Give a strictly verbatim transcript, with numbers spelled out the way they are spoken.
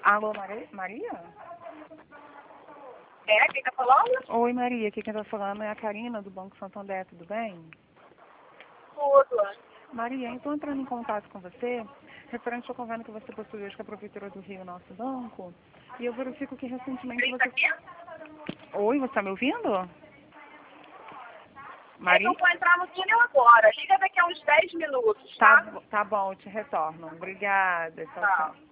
Alô, Maria? Maria? É, quem tá falando? Oi, Maria. Aqui quem tá falando é a Karina, do Banco Santander. Tudo bem? Tudo. Maria, eu estou entrando em contato com você, referente ao convênio que você possui hoje com a Prefeitura do Rio, nosso banco, e eu verifico que recentemente Quem tá você... aqui? Oi, você está me ouvindo? É que Maria? eu vou entrar no túnel agora. Liga daqui a uns dez minutos, Tá, tá? tá bom, eu te retorno. Obrigada. Tchau, Tá. tchau.